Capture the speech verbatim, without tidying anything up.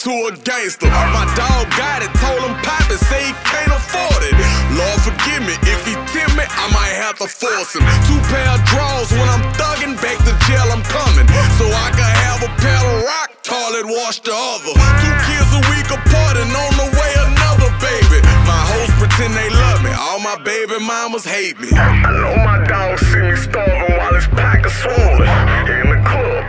to a gangster. My dog got it, told him pop it, say he can't afford it. Lord forgive me, if he tempt me, I might have to force him. Two pair of drawers when I'm thugging, back to jail I'm coming. So I can have a pair of rock, toilet wash the other. Two kids a week apart and on the way another baby. My hoes pretend they love me, all my baby mamas hate me. I know my dog see me starving while his pack is swollen. In the club